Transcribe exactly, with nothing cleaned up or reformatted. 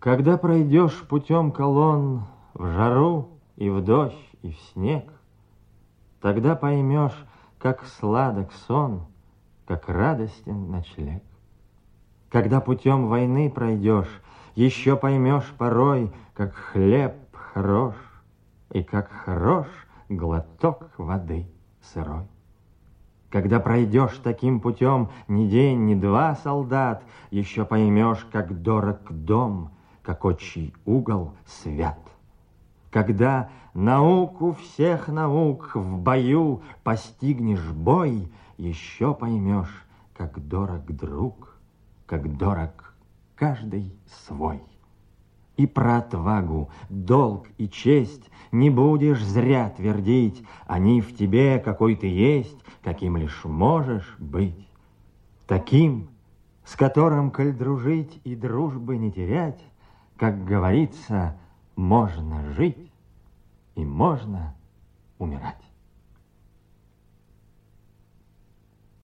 Когда пройдешь путем колонн в жару и в дождь и в снег, тогда поймешь, как сладок сон, как радостен ночлег. Когда путем войны пройдешь, еще поймешь порой, как хлеб хорош, и как хорош глоток воды сырой. Когда пройдешь таким путем ни день, ни два, солдат, еще поймешь, как дорог дом, как отчий угол свят. Когда науку всех наук в бою постигнешь бой, еще поймешь, как дорог друг, как дорог каждый свой. И про отвагу, долг и честь не будешь зря твердить, они в тебе, какой ты есть, каким лишь можешь быть. Таким, с которым, коль дружить и дружбы не терять, как говорится, можно жить и можно умирать.